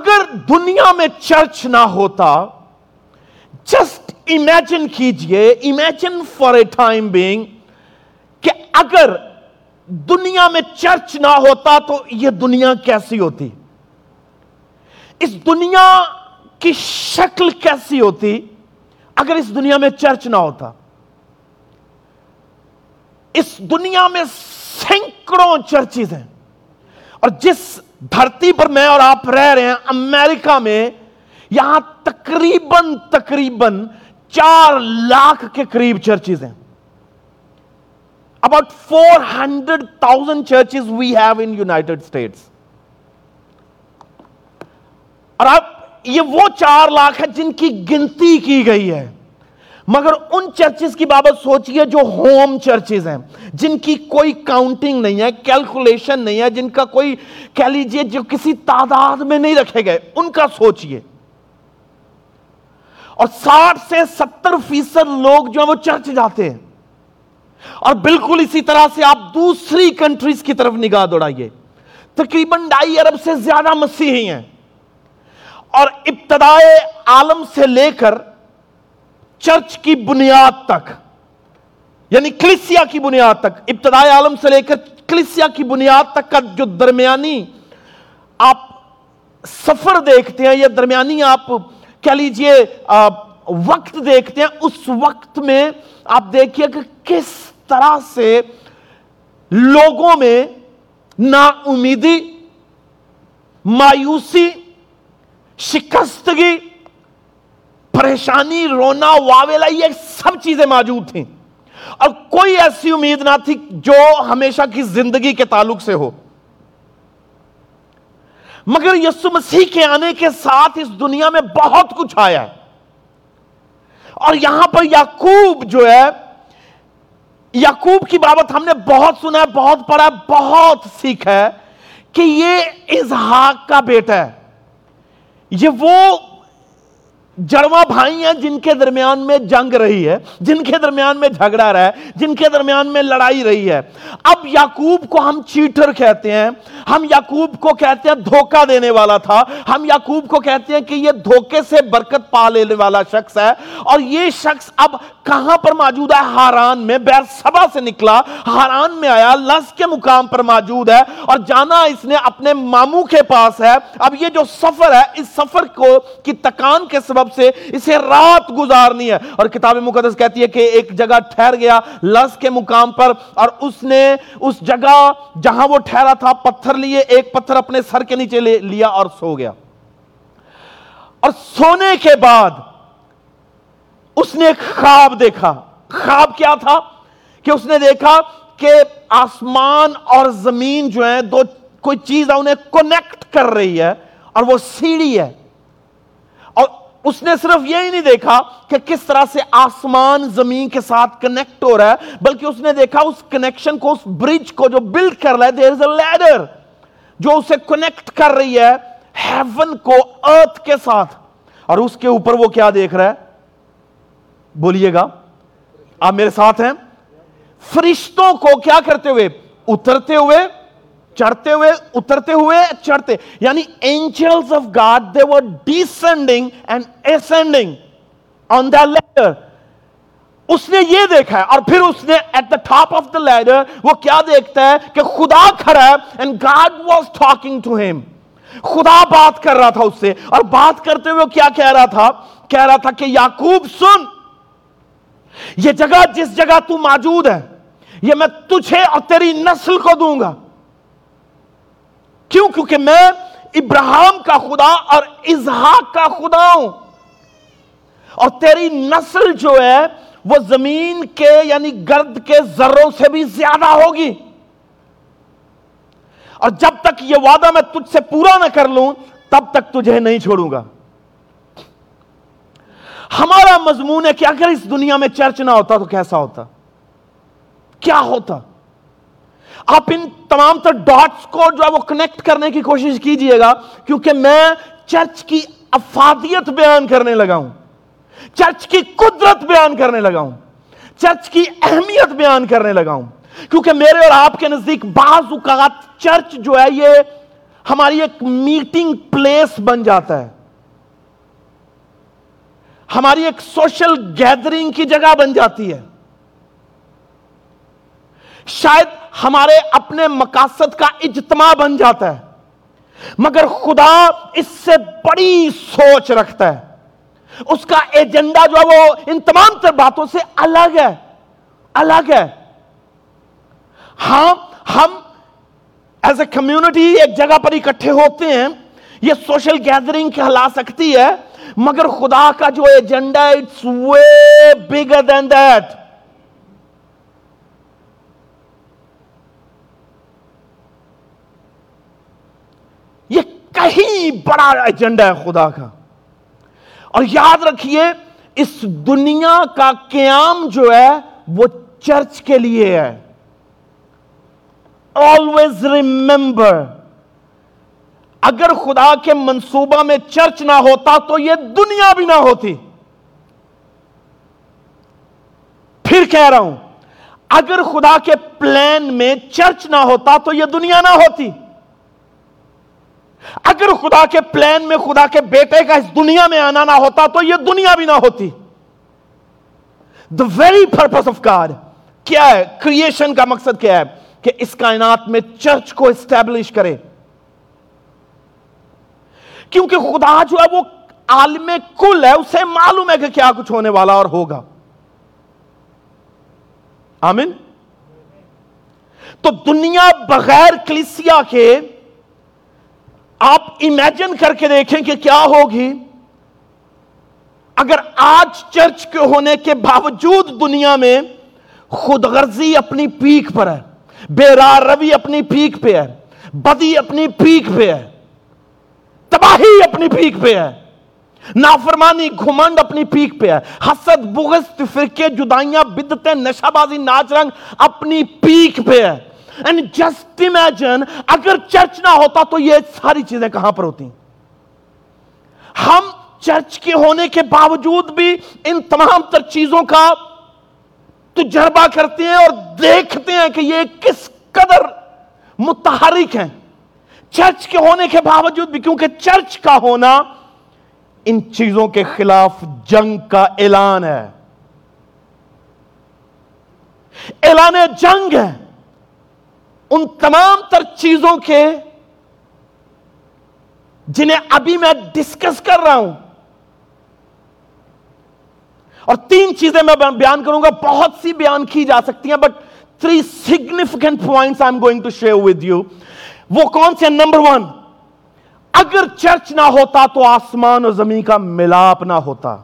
اگر دنیا میں چرچ نہ ہوتا, جسٹ امیجن کیجئے, imagine for a time being, کہ اگر دنیا میں چرچ نہ ہوتا تو یہ دنیا کیسی ہوتی, اس دنیا کی شکل کیسی ہوتی اگر اس دنیا میں چرچ نہ ہوتا. اس دنیا میں سینکڑوں چرچز ہیں, اور جس دھرتی پر میں اور آپ رہ رہے ہیں امریکہ میں, یہاں تقریباً 4 لاکھ کے قریب چرچز ہیں. About 400,000 churches we have in United States. اور اب یہ وہ 4 لاکھ ہیں جن کی گنتی کی گئی ہے, مگر ان چرچز کی بابت سوچئے جو ہوم چرچز ہیں, جن کی کوئی کاؤنٹنگ نہیں ہے, کیلکولیشن نہیں ہے, جن کا کوئی کہہ لیجئے جو کسی تعداد میں نہیں رکھے گئے, ان کا سوچئے. اور 60 سے 70% لوگ جو ہیں وہ چرچ جاتے ہیں. اور بالکل اسی طرح سے آپ دوسری کنٹریز کی طرف نگاہ دوڑائیے, تقریباً 2.5 ارب سے زیادہ مسیحی ہیں, اور ابتدائے عالم سے لے کر چرچ کی بنیاد تک, یعنی کلیسیا کی بنیاد تک, ابتدائے عالم سے لے کر کلیسیا کی بنیاد تک کا جو درمیانی آپ سفر دیکھتے ہیں, یا درمیانی آپ کہہ لیجئے وقت دیکھتے ہیں, اس وقت میں آپ دیکھیے کہ کس طرح سے لوگوں میں نا امیدی, مایوسی, شکستگی, پریشانی, رونا, واویلا, یہ سب چیزیں موجود تھیں, اور کوئی ایسی امید نہ تھی جو ہمیشہ کی زندگی کے تعلق سے ہو. مگر یسوع مسیح کے آنے کے ساتھ اس دنیا میں بہت کچھ آیا ہے. اور یہاں پر یعقوب جو ہے, یعقوب کی بابت ہم نے بہت سنا ہے, بہت پڑھا ہے, بہت سیکھا ہے کہ یہ اسحاق کا بیٹا ہے. یہ وہ جڑواں بھائی ہیں جن کے درمیان میں جنگ رہی ہے, جن کے درمیان میں جھگڑا رہا ہے, جن کے درمیان میں لڑائی رہی ہے. اب یعقوب کو ہم چیٹر کہتے ہیں, ہم یعقوب کو کہتے ہیں دھوکہ دینے والا تھا, ہم یعقوب کو کہتے ہیں کہ یہ دھوکے سے برکت پا لینے والا شخص ہے. اور یہ شخص اب کہاں پر موجود ہے؟ ہاران میں. بیرسبا سے نکلا, ہاران میں آیا, لز کے مقام پر موجود ہے, اور جانا اس نے اپنے ماموں کے پاس ہے. اب یہ جو سفر ہے, اس سفر کو کی تکان کے سبب سے اسے رات گزارنی ہے, اور کتاب مقدس کہتی ہے کہ ایک جگہ ٹھہر گیا لز کے مقام پر, اور اس نے اس جگہ جہاں وہ ٹھہرا تھا پتھر لیے, ایک پتھر اپنے سر کے نیچے لیا اور سو گیا. اور سونے کے بعد اس نے ایک خواب دیکھا. خواب کیا تھا کہ اس نے دیکھا کہ آسمان اور زمین جو ہیں, دو کوئی چیز ہے انہیں کنیکٹ کر رہی ہے, اور وہ سیڑھی ہے. اور اس نے صرف یہی نہیں دیکھا کہ کس طرح سے آسمان زمین کے ساتھ کنیکٹ ہو رہا ہے, بلکہ اس نے دیکھا اس کنیکشن کو, اس برج کو جو بلڈ کر رہا ہے, there is a ladder جو اسے کنیکٹ کر رہی ہے ہیون کو ارتھ کے ساتھ. اور اس کے اوپر وہ کیا دیکھ رہا ہے؟ بولیے گا, آپ میرے ساتھ ہیں, فرشتوں کو کیا کرتے ہوئے؟ اترتے ہوئے, چڑھتے ہوئے, اترتے ہوئے, چڑھتے. یعنی angels of God, they were descending and ascending on that ladder. اس نے یہ دیکھا ہے, اور پھر اس نے at the top of the ladder وہ کیا دیکھتا ہے کہ خدا کھڑا ہے, and God was talking to him. خدا بات کر رہا تھا اس سے, اور بات کرتے ہوئے وہ کیا کہہ رہا تھا؟ کہہ رہا تھا کہ یعقوب سن, یہ جگہ جس جگہ تو موجود ہے یہ میں تجھے اور تیری نسل کو دوں گا. کیوں؟ کیونکہ میں ابراہیم کا خدا اور اسحاق کا خدا ہوں, اور تیری نسل جو ہے وہ زمین کے یعنی گرد کے ذروں سے بھی زیادہ ہوگی, اور جب تک یہ وعدہ میں تجھ سے پورا نہ کر لوں تب تک تجھے نہیں چھوڑوں گا. ہمارا مضمون ہے کہ اگر اس دنیا میں چرچ نہ ہوتا تو کیسا ہوتا, کیا ہوتا؟ آپ ان تمام تر ڈاٹس کو جو ہے وہ کنیکٹ کرنے کی کوشش کیجئے گا, کیونکہ میں چرچ کی افادیت بیان کرنے لگا ہوں, چرچ کی قدرت بیان کرنے لگا ہوں, چرچ کی اہمیت بیان کرنے لگا ہوں. کیونکہ میرے اور آپ کے نزدیک بعض اوقات چرچ جو ہے یہ ہماری ایک میٹنگ پلیس بن جاتا ہے، ہماری ایک سوشل گیدرنگ کی جگہ بن جاتی ہے، شاید ہمارے اپنے مقاصد کا اجتماع بن جاتا ہے، مگر خدا اس سے بڑی سوچ رکھتا ہے. اس کا ایجنڈا جو ہے وہ ان تمام تر باتوں سے الگ ہے، الگ ہے. ہم ایز اے کمیونٹی ایک جگہ پر اکٹھے ہوتے ہیں، یہ سوشل گیدرنگ کہلا سکتی ہے، مگر خدا کا جو ایجنڈا ہے its way bigger then that. یہ کہیں بڑا ایجنڈا ہے خدا کا. اور یاد رکھیے اس دنیا کا قیام جو ہے وہ چرچ کے لیے ہے. Always remember, اگر خدا کے منصوبہ میں چرچ نہ ہوتا تو یہ دنیا بھی نہ ہوتی. پھر کہہ رہا ہوں، اگر خدا کے پلان میں چرچ نہ ہوتا تو یہ دنیا نہ ہوتی. اگر خدا کے پلان میں خدا کے بیٹے کا اس دنیا میں آنا نہ ہوتا تو یہ دنیا بھی نہ ہوتی. The very purpose of God کیا ہے؟ کریشن کا مقصد کیا ہے؟ کہ اس کائنات میں چرچ کو اسٹیبلش کرے. کیونکہ خدا جو ہے وہ عالم کل ہے، اسے معلوم ہے کہ کیا کچھ ہونے والا اور ہوگا. آمین. تو دنیا بغیر کلیسیا کے آپ امیجن کر کے دیکھیں کہ کیا ہوگی اگر آج چرچ کے ہونے کے باوجود دنیا میں خود غرضی اپنی پیک پر ہے، بے راہ روی اپنی پیک پہ ہے، بدی اپنی پیک پہ ہے، تباہی اپنی پیک پہ ہے، نافرمانی گھمنڈ اپنی پیک پہ ہے، حسد بغض فرقے جدائیاں بدعتیں نشہ بازی ناچ رنگ اپنی پیک پہ ہے. And just imagine اگر چرچ نہ ہوتا تو یہ ساری چیزیں کہاں پر ہوتی. ہم چرچ کے ہونے کے باوجود بھی ان تمام تر چیزوں کا تجربہ کرتے ہیں اور دیکھتے ہیں کہ یہ کس قدر متحرک ہیں چرچ کے ہونے کے باوجود بھی، کیونکہ چرچ کا ہونا ان چیزوں کے خلاف جنگ کا اعلان ہے. اعلان جنگ ہے ان تمام تر چیزوں کے جنہیں ابھی میں ڈسکس کر رہا ہوں. اور 3 چیزیں میں بیان کروں گا، بہت سی بیان کی جا سکتی ہیں، but 3 significant points I'm going to share with you. وہ کون سے؟ نمبر 1، اگر چرچ نہ ہوتا تو آسمان اور زمین کا ملاپ نہ ہوتا.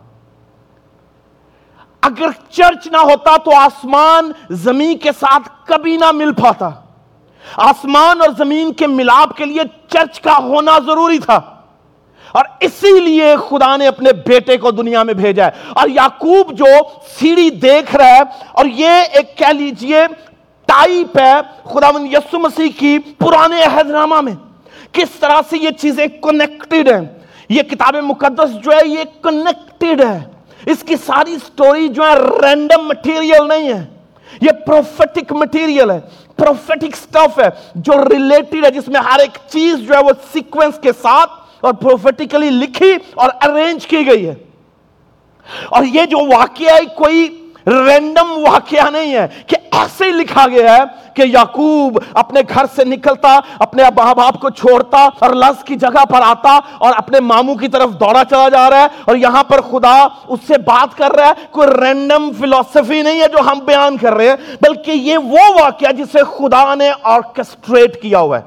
اگر چرچ نہ ہوتا تو آسمان زمین کے ساتھ کبھی نہ مل پاتا. آسمان اور زمین کے ملاپ کے لیے چرچ کا ہونا ضروری تھا، اور اسی لیے خدا نے اپنے بیٹے کو دنیا میں بھیجا ہے. اور یعقوب جو سیڑھی دیکھ رہا ہے، اور یہ ایک کہہ لیجئے ٹائپ ہے خداوند یسوع مسیح کی پرانے عہد نامہ میں، کس طرح سے یہ چیزیں کنیکٹڈ ہیں. یہ کتاب مقدس جو ہے یہ کنیکٹڈ ہے. اس کی ساری سٹوری جو ہے رینڈم مٹیریل نہیں ہے، یہ پروفیٹک مٹیریل ہے، پروفیٹک سٹف ہے جو ریلیٹڈ ہے، جس میں ہر ایک چیز جو ہے وہ سیکوینس کے ساتھ اور پروفیٹیکلی لکھی اور ارینج کی گئی ہے. اور یہ جو واقعہ ہے کوئی رینڈم واقعہ نہیں ہے کہ ایسے ہی لکھا گیا ہے کہ یعقوب اپنے گھر سے نکلتا، اپنے ماں باپ کو چھوڑتا اور لز کی جگہ پر آتا اور اپنے ماموں کی طرف دوڑا چلا جا رہا ہے، اور یہاں پر خدا اس سے بات کر رہا ہے. کوئی رینڈم فلسفی نہیں ہے جو ہم بیان کر رہے ہیں، بلکہ یہ وہ واقعہ جسے خدا نے آرکسٹریٹ کیا ہوا ہے.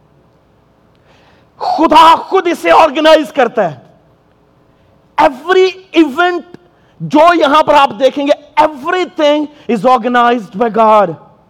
خدا خود اسے آرگنائز کرتا ہے. ایوری ایونٹ جو یہاں پر آپ دیکھیں گے، everything is organized by God.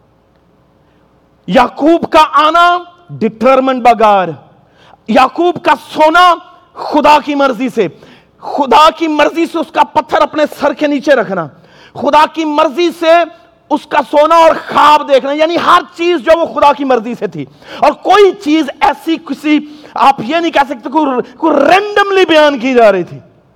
یعقوب کا آنا ڈٹرمنڈ بائی گاڈ. یعقوب کا سونا خدا کی مرضی سے، خدا کی مرضی سے اس کا پتھر اپنے سر کے نیچے رکھنا، خدا کی مرضی سے اس کا سونا اور خواب دیکھنا، یعنی ہر چیز جو وہ خدا کی مرضی سے تھی. اور کوئی چیز ایسی کسی آپ یہ نہیں کہہ سکتے کوئی رینڈملی بیان کی جا رہی تھی.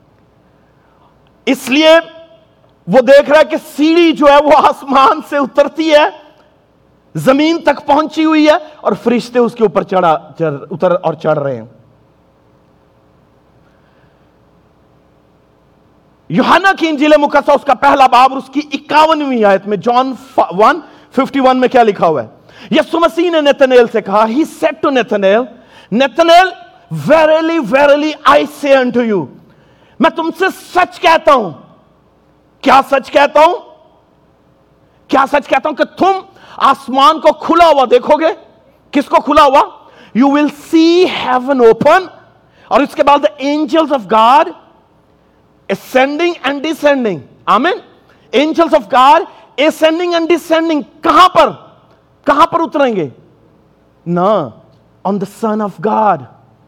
اس لیے وہ دیکھ رہا ہے کہ سیڑھی جو ہے وہ آسمان سے اترتی ہے زمین تک پہنچی ہوئی ہے اور فرشتے اس کے اوپر اتر اور چڑھ رہے ہیں. یوحنا کی انجیل مقدسہ اس کا پہلا باب اور اس کی 51ویں آیت میں جان 1:51 میں کیا لکھا ہوا ہے؟ یسوع مسیح نے نتنیل سے کہا, he said to Nathanael, Nathanael, verily, verily, I say unto you, میں تم سے سچ کہتا ہوں. کیا سچ کہتا ہوں؟ کیا سچ کہتا ہوں کہ تم آسمان کو کھلا ہوا دیکھو گے. کس کو کھلا ہوا؟ You will see heaven open, اور اس کے بعد the angels of God ascending and descending. Amen. Angels of God ascending and descending. کہاں پر؟ کہاں پر اتریں گے؟ نا, on the Son of God.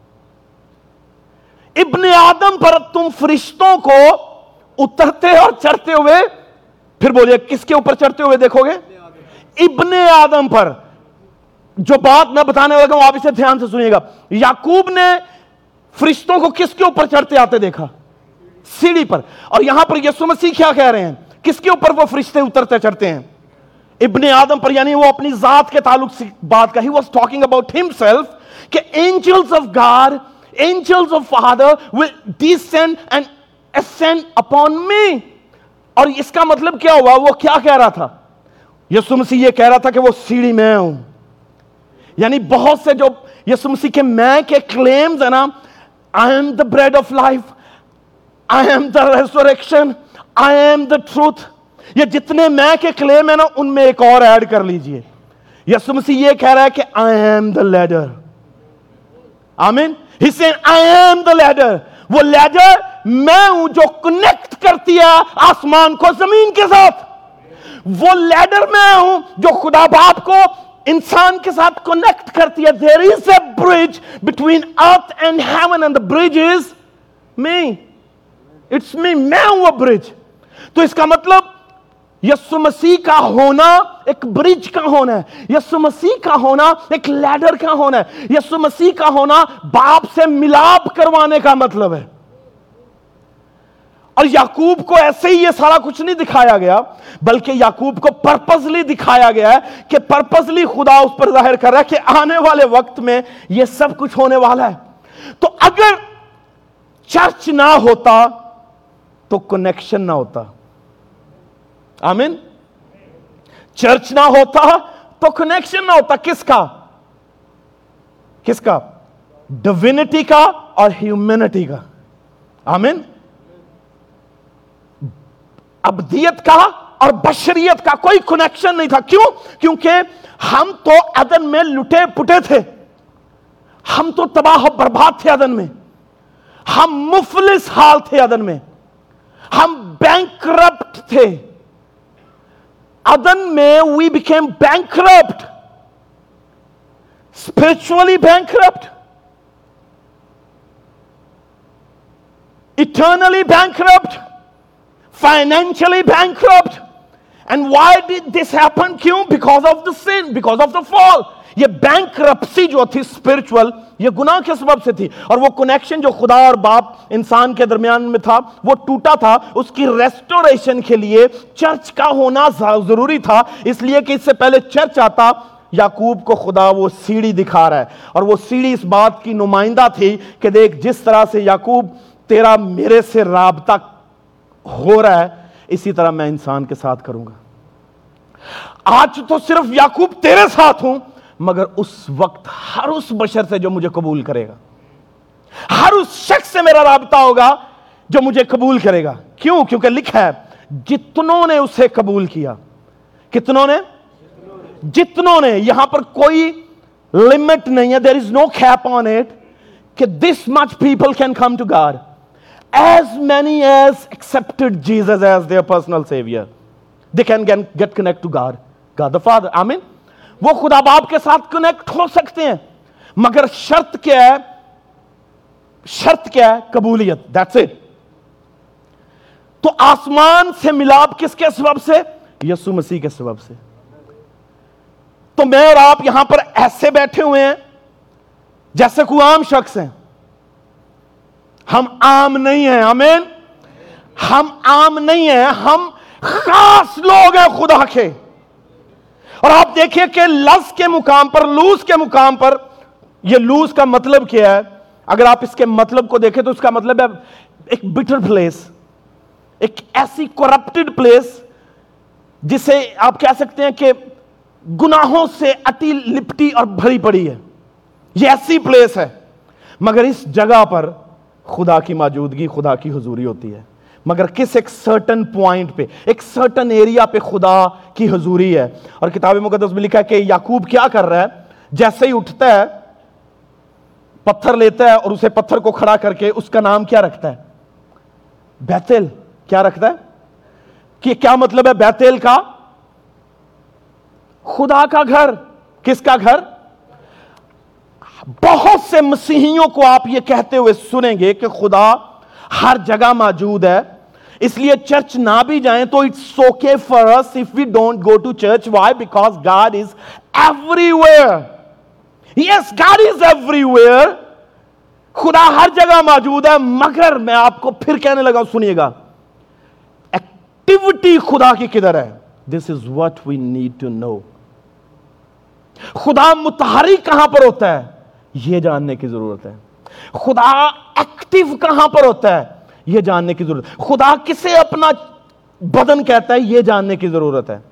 ابن آدم پر تم فرشتوں کو اترتے اور چڑھتے ہوئے, پھر بولیے کس کے اوپر چڑھتے ہوئے دیکھو گے؟ ابن آدم پر. جو بات میں بتانے لگا ہوں آپ اسے دھیان سے سنیے گا. یعقوب نے فرشتوں کو کس کے اوپر چڑھتے آتے دیکھا؟ سیڑھی پر. اور یہاں پر یسوع مسیح کیا کہہ رہے ہیں؟ کس کے اوپر وہ فرشتے اترتے چڑھتے ہیں؟ ابن آدم پر. یعنی وہ اپنی ذات کے تعلق سے بات کا. He was talking about himself کہ angels of God, angels of Father will descend and ascend upon me. اور اس کا مطلب کیا ہوا؟ وہ کیا کہہ رہا تھا؟ یسوع مسیح یہ کہہ رہا تھا کہ وہ سیڑھی میں ہوں. یعنی بہت سے جو یسوع مسیح کے میں کے کلیمز ہیں نا, I am the bread of life, I am the resurrection, I am the truth, یہ جتنے میں کے کلیم ہیں نا ان میں ایک اور ایڈ کر لیجئے. یسوع مسیح یہ کہہ رہا ہے کہ I am the ladder. آمین. He said I am the ladder. وہ لیڈر میں ہوں جو کنیکٹ کرتی ہے آسمان کو زمین کے ساتھ. وہ لیڈر میں ہوں جو خدا باپ کو انسان کے ساتھ کنیکٹ کرتی ہے. There is a bridge between earth and heaven and the bridge is me. It's me. میں ہوں وہ برج. تو اس کا مطلب یسوع مسیح کا ہونا ایک برج کا ہونا ہے. یسوع مسیح کا ہونا ایک لیڈر کا ہونا ہے. یسوع مسیح کا ہونا باپ سے ملاپ کروانے کا مطلب ہے. اور یعقوب کو ایسے ہی یہ سارا کچھ نہیں دکھایا گیا, بلکہ یعقوب کو پرپزلی دکھایا گیا ہے کہ پرپزلی خدا اس پر ظاہر کر رہا ہے کہ آنے والے وقت میں یہ سب کچھ ہونے والا ہے. تو اگر چرچ نہ ہوتا تو کنیکشن نہ ہوتا. آمین. چرچ نہ ہوتا تو کنیکشن نہ ہوتا. کس کا؟ کس کا؟ ڈیوینٹی کا اور ہیومینٹی کا. آمین. ابدیت کا اور بشریت کا کوئی کنیکشن نہیں تھا. کیوں؟ کیونکہ ہم تو عدن میں لٹے پٹے تھے. ہم تو تباہ و برباد تھے عدن میں. ہم مفلس حال تھے عدن میں. ہم بینکرپٹ تھے عدن میں. we became bankrupt, spiritually bankrupt, eternally bankrupt, financially bankrupt. And why did this happen? کیوں؟ because of the sin, because of the fall. یہ بینکرپسی جو تھی اسپرچول, یہ گناہ کے سبب سے تھی. اور وہ کنیکشن جو خدا اور باپ انسان کے درمیان میں تھا وہ ٹوٹا تھا. اس کی ریسٹوریشن کے لیے چرچ کا ہونا ضروری تھا. اس لیے کہ اس سے پہلے چرچ آتا, یعقوب کو خدا وہ سیڑھی دکھا رہا ہے. اور وہ سیڑھی اس بات کی نمائندہ تھی کہ دیکھ جس طرح سے یعقوب تیرا میرے سے رابطہ ہو رہا ہے, اسی طرح میں انسان کے ساتھ کروں گا. آج تو صرف یعقوب تیرے ساتھ ہوں, مگر اس وقت ہر اس بشر سے جو مجھے قبول کرے گا, ہر اس شخص سے میرا رابطہ ہوگا جو مجھے قبول کرے گا. کیوں؟ کیونکہ لکھا ہے جتنوں نے اسے قبول کیا. کتنوں نے؟ جتنوں نے. یہاں پر کوئی لمٹ نہیں ہے. there is no cap on it کہ this much people can come to God. As many as accepted Jesus as their personal savior, they can get connect to God the Father. Amen. وہ خدا باپ کے ساتھ connect ہو سکتے ہیں, مگر شرط کیا ہے؟ شرط کیا ہے؟ قبولیت. That's it. تو آسمان سے ملاپ کس کے سبب سے؟ یسوع مسیح کے سبب سے. تو میں اور آپ یہاں پر ایسے بیٹھے ہوئے ہیں جیسے کوئی عام شخص ہیں. ہم عام نہیں ہیں. آمین. ہم عام نہیں ہیں, ہم خاص لوگ ہیں خدا کے. اور آپ دیکھیں کہ لس کے مقام پر، لوز کے مقام پر، یہ لوز کا مطلب کیا ہے؟ اگر آپ اس کے مطلب کو دیکھیں تو اس کا مطلب ہے ایک بٹر پلیس، ایک ایسی کرپٹڈ پلیس جسے آپ کہہ سکتے ہیں کہ گناہوں سے اٹی لپٹی اور بھری پڑی ہے. یہ ایسی پلیس ہے، مگر اس جگہ پر خدا کی موجودگی، خدا کی حضوری ہوتی ہے. مگر کس ایک سرٹن پوائنٹ پہ، ایک سرٹن ایریا پہ خدا کی حضوری ہے. اور کتاب مقدس میں لکھا ہے کہ یعقوب کیا کر رہا ہے؟ جیسے ہی اٹھتا ہے، پتھر لیتا ہے اور اسے پتھر کو کھڑا کر کے اس کا نام کیا رکھتا ہے؟ بیتل. کیا رکھتا ہے؟ کہ کیا مطلب ہے بیتل کا؟ خدا کا گھر. کس کا گھر؟ بہت سے مسیحیوں کو آپ یہ کہتے ہوئے سنیں گے کہ خدا ہر جگہ موجود ہے، اس لیے چرچ نہ بھی جائیں تو it's okay for us if we don't go to church. Why? Because God is everywhere. Yes, God is everywhere. خدا ہر جگہ موجود ہے، مگر میں آپ کو پھر کہنے لگا، سنیے گا، ایکٹیویٹی خدا کی کدھر ہے؟ This is what we need to know. خدا متحرک کہاں پر ہوتا ہے؟ یہ جاننے کی ضرورت ہے. خدا ایکٹیو کہاں پر ہوتا ہے؟ یہ جاننے کی ضرورت ہے. خدا کسے اپنا بدن کہتا ہے؟ یہ جاننے کی ضرورت ہے.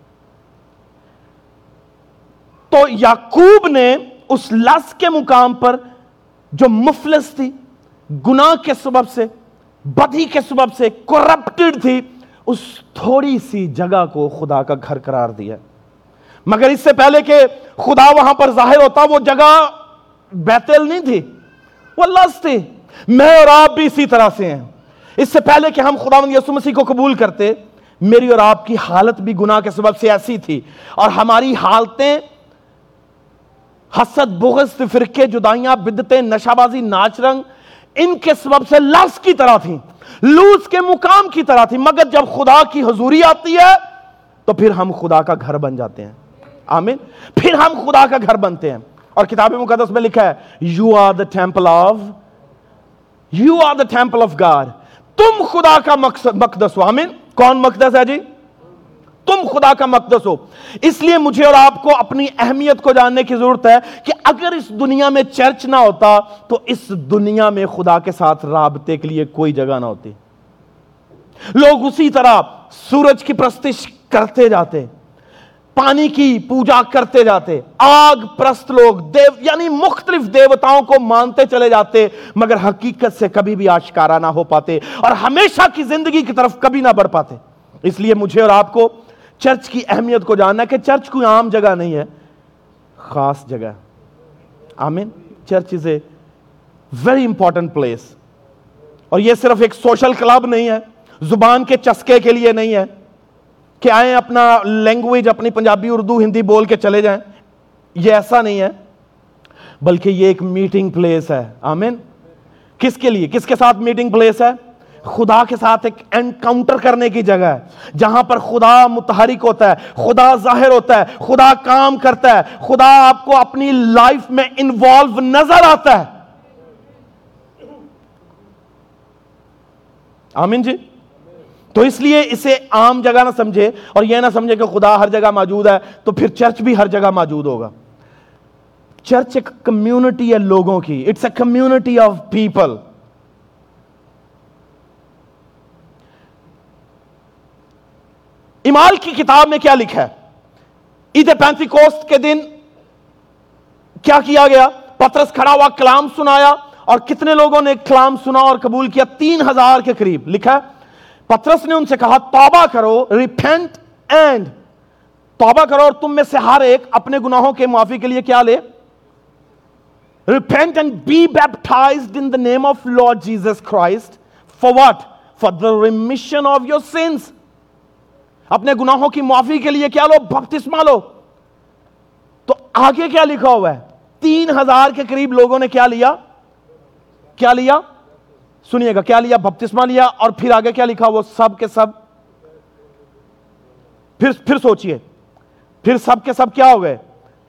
تو یعقوب نے اس لس کے مقام پر جو مفلس تھی، گناہ کے سبب سے، بدی کے سبب سے کرپٹڈ تھی، اس تھوڑی سی جگہ کو خدا کا گھر قرار دیا. مگر اس سے پہلے کہ خدا وہاں پر ظاہر ہوتا، وہ جگہ بیتل نہیں تھی، وہ لس تھی. میں اور آپ بھی اسی طرح سے ہیں. اس سے پہلے کہ ہم خداوند یسوع مسیح کو قبول کرتے، میری اور آپ کی حالت بھی گناہ کے سبب سے ایسی تھی، اور ہماری حالتیں حسد، بغض، فرقے، جدائیاں، بدعتیں، نشہ بازی، ناچ رنگ، ان کے سبب سے لس کی طرح تھی، لوز کے مقام کی طرح تھی. مگر جب خدا کی حضوری آتی ہے تو پھر ہم خدا کا گھر بن جاتے ہیں. آمین. پھر ہم خدا کا گھر بنتے ہیں. اور کتاب مقدس میں لکھا ہے you are the temple of God. تم خدا کا مقدس ہو. آمین. کون مقدس ہے جی؟ تم خدا کا مقدس ہو. اس لیے مجھے اور آپ کو اپنی اہمیت کو جاننے کی ضرورت ہے کہ اگر اس دنیا میں چرچ نہ ہوتا تو اس دنیا میں خدا کے ساتھ رابطے کے لیے کوئی جگہ نہ ہوتی. لوگ اسی طرح سورج کی پرستش کرتے جاتے، پانی کی پوجا کرتے جاتے، آگ پرست لوگ یعنی مختلف دیوتاؤں کو مانتے چلے جاتے، مگر حقیقت سے کبھی بھی آشکارا نہ ہو پاتے اور ہمیشہ کی زندگی کی طرف کبھی نہ بڑھ پاتے. اس لیے مجھے اور آپ کو چرچ کی اہمیت کو جاننا ہے کہ چرچ کوئی عام جگہ نہیں ہے، خاص جگہ. آمین. Church is a very important place. اور یہ صرف ایک سوشل کلب نہیں ہے، زبان کے چسکے کے لیے نہیں ہے کہ آئیں اپنا لینگویج اپنی پنجابی، اردو، ہندی بول کے چلے جائیں. یہ ایسا نہیں ہے، بلکہ یہ ایک میٹنگ پلیس ہے. آمین. کس کے لیے؟ کس کے ساتھ میٹنگ پلیس ہے؟ خدا کے ساتھ ایک انکاؤنٹر کرنے کی جگہ ہے، جہاں پر خدا متحرک ہوتا ہے، خدا ظاہر ہوتا ہے، خدا کام کرتا ہے، خدا آپ کو اپنی لائف میں انوالو نظر آتا ہے. آمین جی. تو اس لیے اسے عام جگہ نہ سمجھے اور یہ نہ سمجھے کہ خدا ہر جگہ موجود ہے تو پھر چرچ بھی ہر جگہ موجود ہوگا. چرچ ایک کمیونٹی ہے لوگوں کی. It's a community of people. اعمال کی کتاب میں کیا لکھا ہے؟ عید پینتیکوست کے دن کیا کیا گیا؟ پطرس کھڑا ہوا، کلام سنایا، اور کتنے لوگوں نے کلام سنا اور قبول کیا؟ 3000 کے قریب. لکھا ہے پطرس نے ان سے کہا توبہ کرو، ریپینٹ اینڈ، توبہ کرو اور تم میں سے ہر ایک اپنے گناہوں کے معافی کے لیے کیا لے؟ Repent and be baptized in the name of Lord Jesus Christ. For what? For the remission of your sins. اپنے گناہوں کی معافی کے لیے کیا لو؟ بپتسمہ لو. تو آگے کیا لکھا ہوا ہے؟ 3000 کے قریب لوگوں نے کیا لیا؟ کیا لیا؟ سنیے گا، کیا لیا؟ بپتسمہ لیا. اور پھر آگے کیا لکھا؟ وہ سب کے سب، پھر سوچئے، پھر سب کے سب کیا ہو گئے؟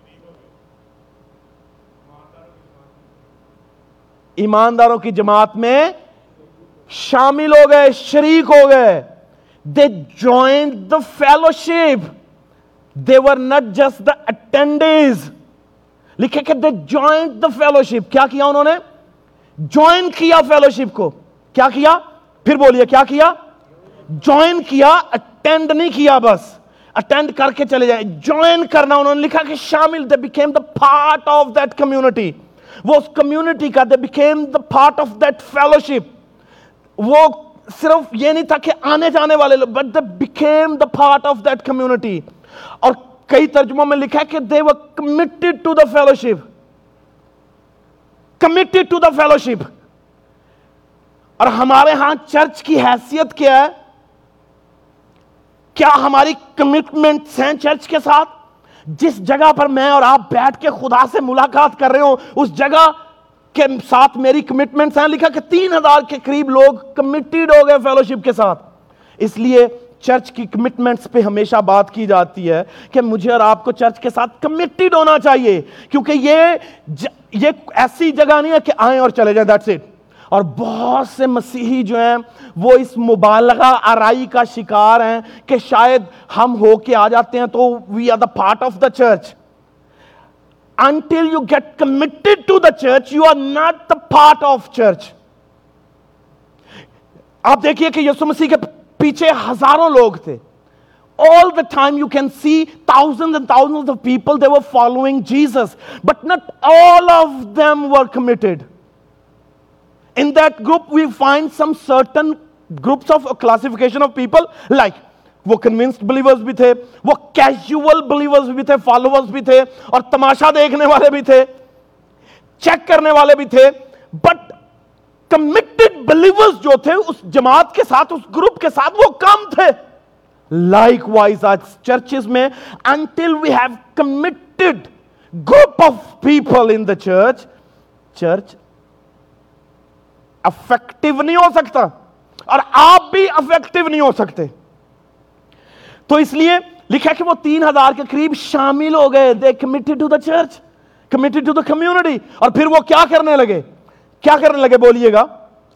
ایمانداروں کی جماعت میں شامل ہو گئے، شریک ہو گئے. They joined the fellowship. They were not just the attendees. لکھے کہ they joined the fellowship. کیا کیا انہوں نے؟ جوائن کیا فیلوشپ کو. کیا کیا؟ پھر بولیے کیا کیا؟ جوائن کیا, اٹینڈ نہیں کیا بس. اٹینڈ کر کے چلے جائے, جوائن کرنا. انہوں نے لکھا کہ شامل, they became the part of that community. وہ اس کمیونٹی کا, they became the part of that fellowship. وہ صرف یہ نہیں تھا کہ آنے جانے والے لوگ, but they became the part of that community. اور کئی ترجموں میں لکھا ہے کہ they were committed to the fellowship. Committed to the fellowship. اور ہمارے ہاں چرچ کی حیثیت کیا ہے؟ کیا ہماری کمٹمنٹس ہیں چرچ کے ساتھ؟ جس جگہ پر میں اور آپ بیٹھ کے خدا سے ملاقات کر رہے ہوں, اس جگہ کے ساتھ میری کمٹمنٹس ہیں. لکھا کہ 3000 کے قریب لوگ کمیٹیڈ ہو گئے فیلوشپ کے ساتھ. اس لیے چرچ کی کمٹمنٹس پہ ہمیشہ بات کی جاتی ہے کہ مجھے اور آپ کو چرچ کے ساتھ کمیٹیڈ ہونا چاہیے, کیونکہ یہ ایسی جگہ نہیں ہے کہ آئیں اور چلے جائیں, دیٹس اٹ. اور بہت سے مسیحی جو ہیں وہ اس مبالغہ آرائی کا شکار ہیں کہ شاید ہم ہو کے آ جاتے ہیں تو we are the part of the church. Until you get committed to the church, you are not the part of church. آپ دیکھیے کہ یسوع مسیح کے پیچھے ہزاروں لوگ تھے. All the time you can see thousands and thousands of people, they were following Jesus, but not all of them were committed. In that group we find some certain groups of classification of people, like وہ convinced believers بھی تھے, وہ casual believers بھی تھے, followers بھی تھے, اور تماشا دیکھنے والے بھی تھے, چیک کرنے والے بھی تھے. but committed believers جو تھے اس جماعت کے ساتھ, اس گروپ کے ساتھ, وہ کم تھے. likewise آج چرچز میں until we have committed group of people in the church, church effective نہیں ہو سکتا, اور آپ بھی افیکٹو نہیں ہو سکتے. تو اس لیے لکھا کہ وہ 3000 کے قریب شامل ہو گئے. they committed to the church, committed to the community. اور پھر وہ کیا کرنے لگے؟ کیا کرنے لگے بولیے گا؟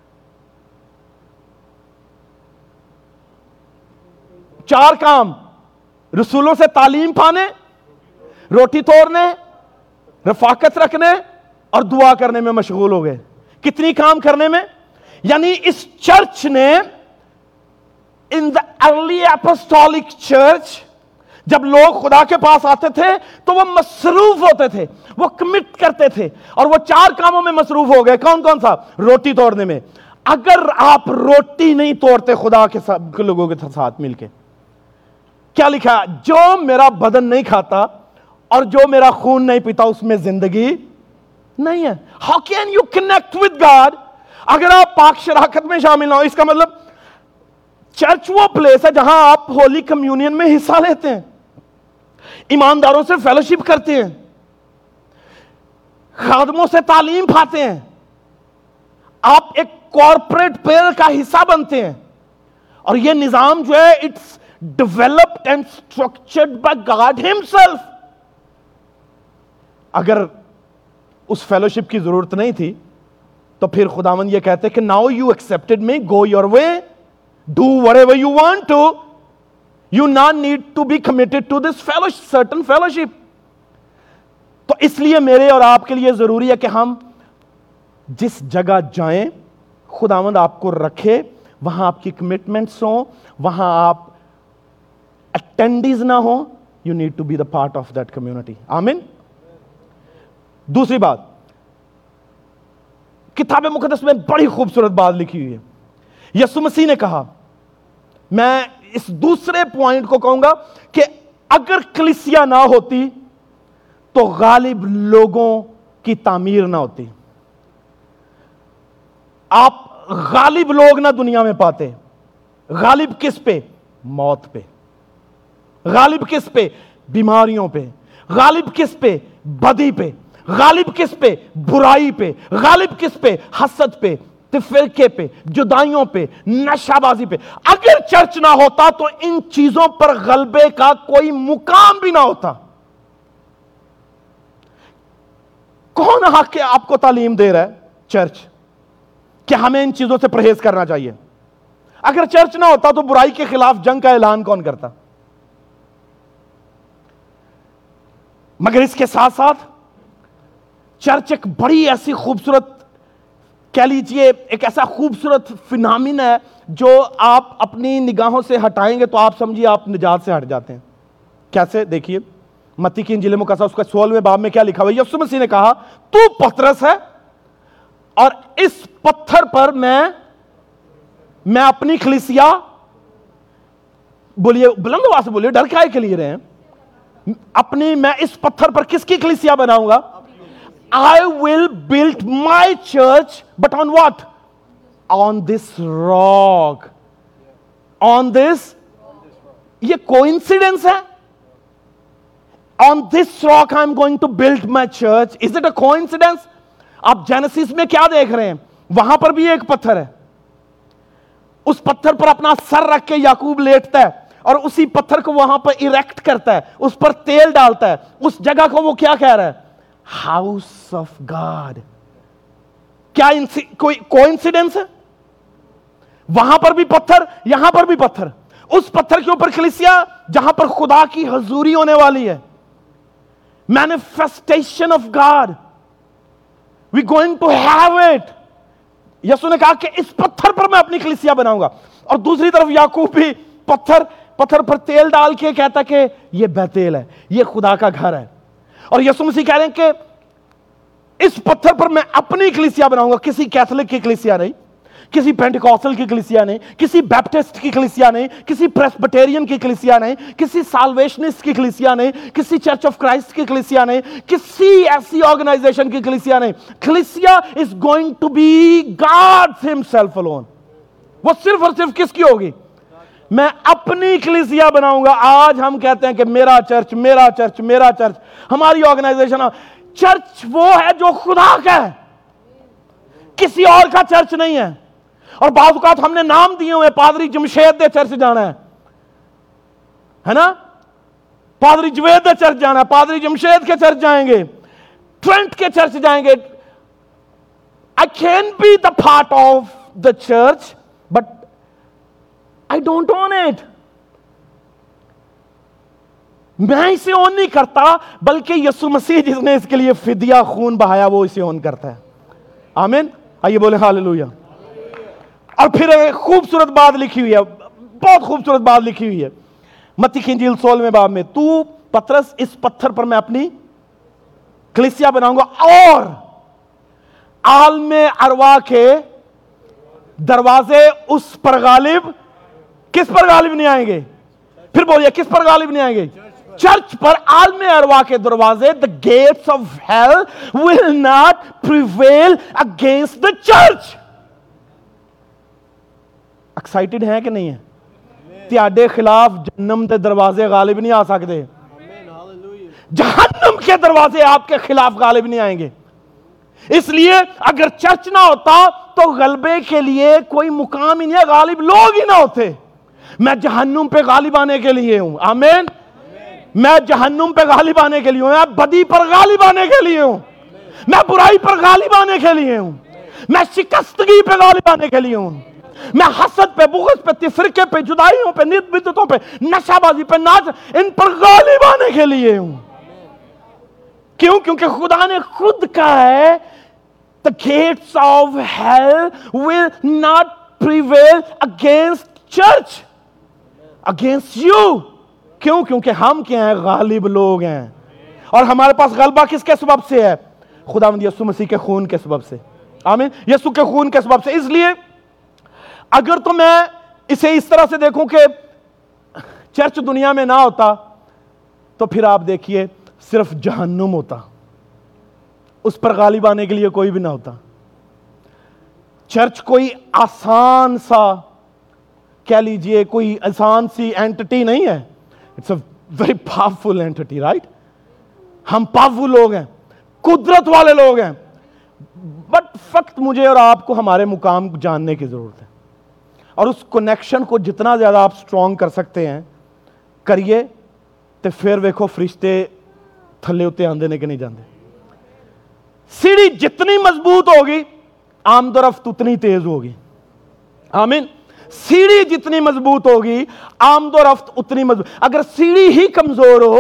چار کام: رسولوں سے تعلیم پانے, روٹی توڑنے, رفاقت رکھنے, اور دعا کرنے میں مشغول ہو گئے. کتنی کام کرنے میں؟ یعنی اس چرچ نے in the early apostolic church جب لوگ خدا کے پاس آتے تھے تو وہ مصروف ہوتے تھے, وہ کمٹ کرتے تھے, اور وہ 4 کاموں میں مصروف ہو گئے. کون کون سا؟ روٹی توڑنے میں. اگر آپ روٹی نہیں توڑتے خدا کے ساتھ لوگوں کے ساتھ مل کے, کیا لکھا؟ جو میرا بدن نہیں کھاتا اور جو میرا خون نہیں پیتا اس میں زندگی نہیں ہے. How can you connect with God اگر آپ پاک شراکت میں شامل نہ ہو؟ اس کا مطلب چرچ وہ پلیس ہے جہاں آپ ہولی کمیونین میں حصہ لیتے ہیں, ایمانداروں سے فیلوشپ کرتے ہیں, خادموں سے تعلیم پاتے ہیں, آپ ایک کارپوریٹ پیئر کا حصہ بنتے ہیں. اور یہ نظام جو ہے it's developed and structured by God himself. اگر اس فیلوشپ کی ضرورت نہیں تھی تو پھر خداوند یہ کہتے کہ now you accepted me, go your way, do whatever you want to, you not need to be committed to this fellowship, certain fellowship. تو اس لیے میرے اور آپ کے لیے ضروری ہے کہ ہم جس جگہ جائیں خداوند آپ کو رکھے, وہاں آپ کی کمٹمنٹس ہوں, وہاں آپ اٹینڈیز نہ ہوں. You need to be the part of that community. آمین. دوسری بات, کتاب مقدس میں بڑی خوبصورت بات لکھی ہوئی ہے. یسوع مسیح نے کہا, میں اس دوسرے پوائنٹ کو کہوں گا کہ اگر کلیسیا نہ ہوتی تو غالب لوگوں کی تعمیر نہ ہوتی. آپ غالب لوگ نہ دنیا میں پاتے. غالب کس پہ؟ موت پہ. غالب کس پہ؟ بیماریوں پہ. غالب کس پہ؟ بدی پہ. غالب کس پہ؟ برائی پہ. غالب کس پہ؟ حسد پہ, تفرقے پہ, جدائیوں پہ, نشہ بازی پہ. اگر چرچ نہ ہوتا تو ان چیزوں پر غلبے کا کوئی مقام بھی نہ ہوتا. کون حق کے آپ کو تعلیم دے رہا ہے؟ چرچ, کہ ہمیں ان چیزوں سے پرہیز کرنا چاہیے. اگر چرچ نہ ہوتا تو برائی کے خلاف جنگ کا اعلان کون کرتا؟ مگر اس کے ساتھ ساتھ چرچ ایک بڑی ایسی خوبصورت, کہہ لیجئے ایک ایسا خوبصورت فنامن ہے جو آپ اپنی نگاہوں سے ہٹائیں گے تو آپ سمجھیے آپ نجات سے ہٹ جاتے ہیں. کیسے؟ دیکھیے متی کی انجیل مقدسہ اس کا 16ویں باب میں کیا لکھا ہوا ہے. یسوع مسیح نے کہا تو پترس ہے اور اس پتھر پر میں اپنی کلیسیا, بولیے بلند آواز سے بولیے, ڈر کائے کے لیے رہے ہیں, میں اس پتھر پر کس کی کلیسیا بناؤں گا؟ I will build my church, but on what? On this rock. On this, یہ coincidence ہے? On this rock I'm going to build my church. Is it a coincidence? آپ جینیسس میں کیا دیکھ رہے ہیں؟ وہاں پر بھی ایک پتھر ہے. اس پتھر پر اپنا سر رکھ کے یعقوب لیٹتا ہے اور اسی پتھر کو وہاں پر اریکٹ کرتا ہے, اس پر تیل ڈالتا ہے. اس جگہ کو وہ کیا کہہ رہا ہے؟ House of God. کیا کوئی کوئنسیڈنس ہے؟ وہاں پر بھی پتھر, یہاں پر بھی پتھر. اس پتھر کے اوپر کلیسیا جہاں پر خدا کی حضوری ہونے والی ہے, manifestation of God, we going to have it. یسوع نے کہا کہ اس پتھر پر میں اپنی کلیسیا بناؤں گا. اور دوسری طرف یعقوب بھی پتھر پر تیل ڈال کے کہتا کہ یہ بیتیل ہے, یہ خدا کا گھر ہے. اور یسوع مسیح کہہ رہے ہیں کہ اس پتھر پر میں اپنی کلیسیا بناؤں گا. کسی کیتھولک کی کلیسیا نہیں, کسی پینٹیکوسٹل کی کلیسیا نہیں, کسی بیپٹسٹ کی کلیسیا نہیں, کسی پریسبٹیرین کی کلیسیا نہیں, کسی سالویشنسٹ کی کلیسیا نہیں, کسی چرچ آف کرائسٹ کی کلیسیا نہیں, کسی ایسی آرگنائزیشن کی کلیسیا نہیں. کلیسیا is going to be God himself alone. وہ صرف اور صرف کس کی ہوگی؟ میں اپنی کلیسیا بناؤں گا. آج ہم کہتے ہیں کہ میرا چرچ, میرا چرچ, میرا چرچ, ہماری آرگنائزیشن. چرچ وہ ہے جو خدا کا ہے, کسی اور کا چرچ نہیں ہے. اور بعض اوقات ہم نے نام دیے ہوئے, پادری جمشید دے چرچ جانا ہے نا, پادری جوید دے چرچ جانا ہے, پادری جمشید کے چرچ جائیں گے, ٹرنٹ کے چرچ جائیں گے. I can be the part of the church, but I don't own it. میں اسے اون نہیں کرتا, بلکہ یسوع مسیح جس نے اس کے لیے فدیہ خون بہایا وہ اسے اون کرتا ہے. آمین. آئیے بولیں ہاللویا. اور پھر ایک خوبصورت بات لکھی ہوئی ہے, بہت خوبصورت بات لکھی ہوئی ہے متی کی انجیل 16ویں باب میں. تو پترس, اس پتھر پر میں اپنی کلیسیا بناؤں گا اور عالم ارواح کے دروازے اس پر غالب, کس پر غالب نہیں آئیں گے؟ پھر بولیے کس پر غالب نہیں آئیں گے؟ چرچ پر. عالم ارواح کے دروازے, the gates of hell will not prevail against the church. Excited ہیں کہ نہیں ہیں؟ تیاڈے خلاف جہنم کے دروازے غالب نہیں آ سکتے. جہنم کے دروازے آپ کے خلاف غالب نہیں آئیں گے. اس لیے اگر چرچ نہ ہوتا تو غلبے کے لیے کوئی مقام ہی نہیں ہے, غالب لوگ ہی نہ ہوتے. میں جہنم پہ غالب آنے کے لیے ہوں. آمین. میں جہنم پہ غالب آنے کے لیے ہوں, میں بدی پر غالب آنے کے لیے ہوں, میں برائی پر غالب آنے کے لیے ہوں, میں شکستگی پہ غالب آنے کے لیے ہوں, میں حسد پہ, بغض پہ, تفرقے پہ, جدائیوں پہ, بدعتوں پہ, نشہ بازی پہ, ان پر غالب آنے کے لیے ہوں. کیوں؟ کیونکہ خدا نے خود کہا ہے the gates of hell will not prevail against church, against you. کیوں؟ کیونکہ ہم کیا ہیں؟ غالب لوگ ہیں. اور ہمارے پاس غلبہ کس کے سبب سے ہے؟ خداوند یسوع مسیح کے خون کے سبب سے. آمین. یسوع کے خون کے سبب سے. اس لیے اگر تو میں اسے اس طرح سے دیکھوں کہ چرچ دنیا میں نہ ہوتا تو پھر آپ دیکھیے صرف جہنم ہوتا, اس پر غالب آنے کے لیے کوئی بھی نہ ہوتا. چرچ کوئی آسان سا, کہہ لیجئے کوئی آسان سی اینٹٹی نہیں ہے. It's a very powerful entity, right. ہم پاورفل لوگ ہیں, قدرت والے لوگ ہیں, بٹ فقط مجھے اور آپ کو ہمارے مقام جاننے کی ضرورت ہے. اور اس کنیکشن کو جتنا زیادہ آپ سٹرونگ کر سکتے ہیں کریے, تو پھر ویکھو فرشتے تھلے اتے آندے نے کہ نہیں جاندے. سیڑھی جتنی مضبوط ہوگی آمد و رفت اتنی تیز ہوگی. آمین. سیڑھی جتنی مضبوط ہوگی آمد و رفت اتنی مضبوط. اگر سیڑھی ہی کمزور ہو,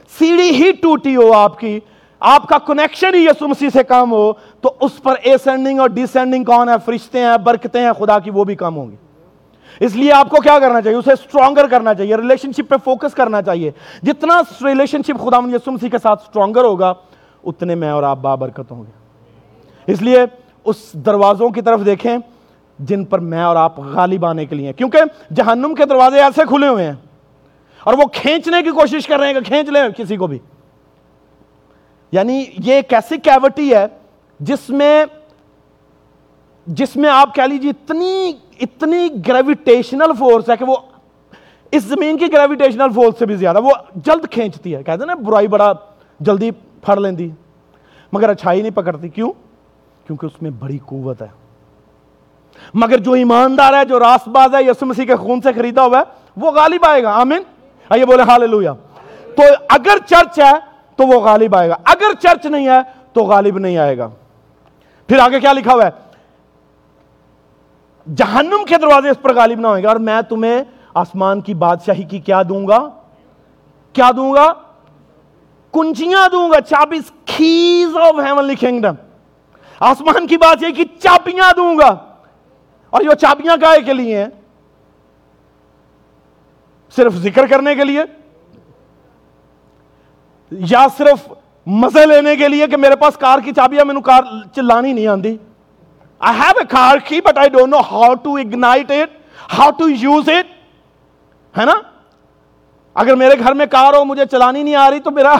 सीढ़ी ही टूटी हो आपकी, आपका कनेक्शन ही यीशु मसीह से कम हो, तो उस पर एसेंडिंग और डिसेंडिंग कौन है? फरिश्ते हैं, बरकतें हैं खुदा की, वो भी कम होंगी। इसलिए आपको क्या करना चाहिए? उसे स्ट्रॉन्गर करना चाहिए, रिलेशनशिप पे फोकस करना चाहिए। जितना रिलेशनशिप खुदावंद यीशु मसीह के साथ स्ट्रॉन्गर होगा, उतने मैं और आप बाबरकत होंगे। इसलिए उस दरवाजों की तरफ देखें जिन पर मैं और आप गालिब आने के लिए, क्योंकि जहन्नुम के दरवाजे ऐसे खुले हुए हैं और वो खींचने की कोशिश कर रहे हैं कि खींच ले किसी को भी। यानी ये एक ऐसी कैविटी है जिसमें आप कह लीजिए इतनी ग्रेविटेशनल फोर्स है कि वो इस जमीन की ग्रेविटेशनल फोर्स से भी ज्यादा वो जल्द खींचती है। कहते हैं ना, बुराई बड़ा जल्दी फड़ लेंदी मगर अच्छाई नहीं पकड़ती। क्यों? क्योंकि उसमें बड़ी कुव्वत है। मगर जो ईमानदार है, जो रास्तबाज है, यीशु मसीह के खून से खरीदा हुआ है, वो गालिब आएगा। आमीन, आइए बोले हालेलुया। तो अगर चर्च है तो वो गालिब आएगा, अगर चर्च नहीं है तो गालिब नहीं आएगा। फिर आगे क्या लिखा हुआ है? जहन्नुम के दरवाजे इस पर गालिब ना होंगे और मैं तुम्हें आसमान की बादशाही की क्या दूंगा? क्या दूंगा? कुंजियां दूंगा, चाबीज, कीज ऑफ हेवनली किंगडम। आसमान की बादशाही की चाबियां दूंगा। और ये चाबियां काहे के लिए हैं? सिर्फ जिक्र करने के लिए या सिर्फ मजे लेने के लिए कि मेरे पास कार की चाबियां, मैंने कार चलानी नहीं आती। I have a car key but I don't know how to ignite it, how to use it, है ना? अगर मेरे घर में कार हो, मुझे चलानी नहीं आ रही, तो मेरा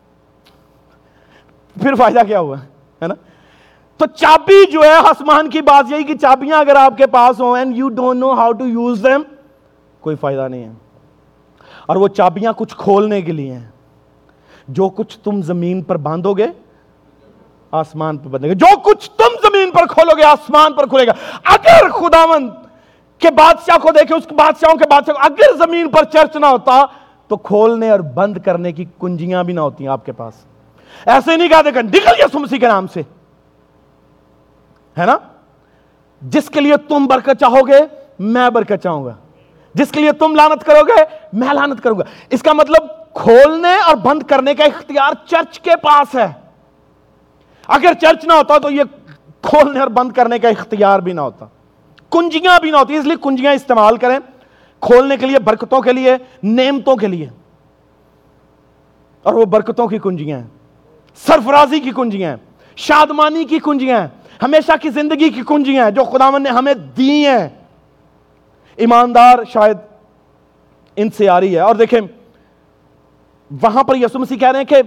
फिर फायदा क्या हुआ, है ना? तो चाबी जो है आसमान की बादशाही की चाबियां अगर आपके पास हो and you don't know how to use them, कोई फायदा नहीं है। और वो चाबियां कुछ खोलने के लिए हैं। जो कुछ तुम जमीन पर बांधोगे आसमान पर बंधेगा, जो कुछ तुम जमीन पर खोलोगे आसमान पर खुलेगा। अगर खुदावंद के बादशाह को देखे, उस बादशाहों के बादशाह को, अगर जमीन पर चर्च ना होता तो खोलने और बंद करने की कुंजियां भी ना होती आपके पास। ऐसे नहीं कहा देखा निकल यीशु मसीह के नाम से, है ना? जिसके लिए तुम बरकत चाहोगे मैं बरकत चाहूंगा, जिसके लिए तुम लानत करोगे मैं लानत करूंगा। इसका मतलब खोलने और बंद करने का इख्तियार चर्च के पास है। अगर चर्च ना होता तो ये खोलने और बंद करने का इख्तियार भी ना होता, कुंजियां भी ना होती। इसलिए कुंजियां इस्तेमाल करें खोलने के लिए, बरकतों के लिए, नेमतों के लिए। और वो बरकतों की कुंजियां हैं, सरफराजी की कुंजियां हैं, शादमानी की कुंजियां हैं, हमेशा की जिंदगी की कुंजियां हैं जो खुदावंद ने हमें दी हैं। ईमानदार शायद इनसे आ रही है। और देखें वहां पर यीशु मसीह कह रहे हैं कि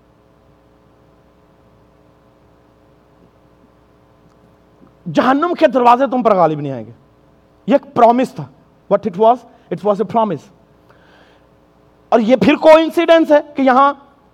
जहन्नुम के दरवाजे तुम पर गालिब नहीं आएंगे। यह एक प्रॉमिस था। What it was a promise. और यह फिर कोइंसिडेंस है कि यहां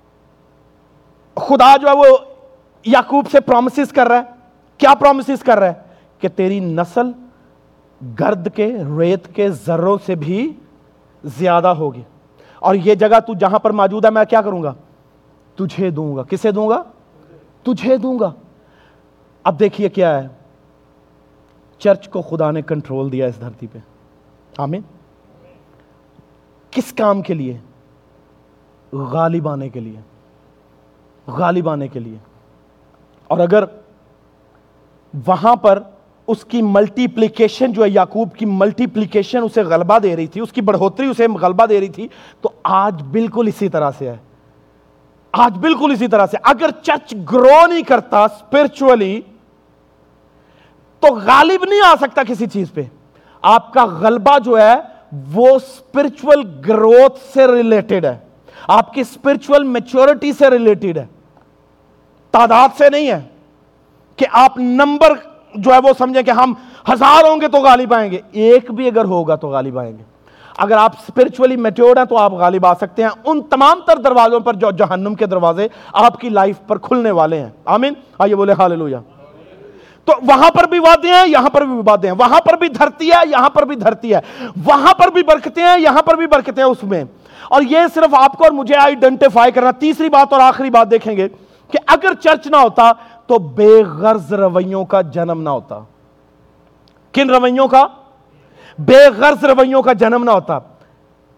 खुदा जो है वो याकूब से प्रॉमिसेस कर रहा है। क्या प्रॉमिसेस कर रहा है? कि तेरी नस्ल गर्द के, रेत के जर्रों से भी ज्यादा होगी। और यह जगह तू जहां पर मौजूद है मैं क्या करूंगा? तुझे दूंगा। किसे दूंगा? तुझे दूंगा। अब देखिए क्या है, चर्च को खुदा ने कंट्रोल दिया इस धरती पे। आमीन। किस काम के लिए? गालिब आने के लिए, गालिब आने के लिए। और अगर वहां पर उसकी मल्टीप्लिकेशन जो है, याकूब की मल्टीप्लिकेशन उसे गलबा दे रही थी, उसकी बढ़ोतरी उसे गलबा दे रही थी, तो आज बिल्कुल इसी तरह से है। आज बिल्कुल इसी तरह से अगर चर्च ग्रो नहीं करता स्पिरिचुअली तो गालिब नहीं आ सकता किसी चीज पे। आपका गलबा जो है वो स्पिरिचुअल ग्रोथ से रिलेटेड है, आपकी स्पिरिचुअल मैच्योरिटी से रिलेटेड है, तादाद से नहीं है कि आप नंबर जो है वो समझे कि हम 1000 होंगे तो गालिब आएंगे। एक भी अगर होगा तो गालिब आएंगे। अगर आप स्पिरिचुअली मैच्योर्ड हैं तो आप गालिब आ सकते हैं उन तमाम तर दरवाजों पर जो जहन्नुम के दरवाजे आपकी लाइफ पर खुलने वाले हैं। आमीन। आइए बोले हालेलुया। तो वहां पर भी वादे हैं, यहां पर भी वादे हैं, वहां पर भी धरती है, यहां पर भी धरती है, वहां पर भी बरकतें हैं, यहां पर भी बरकतें हैं उसमें। और यह सिर्फ आपको और मुझे आइडेंटिफाई करना। तीसरी बात और आखिरी बात देखेंगे कि अगर चर्च ना होता तो बेगर्ज रवैयों का जन्म ना होता। किन रवैयों का? बेगर्ज रवैयों का जन्म ना होता।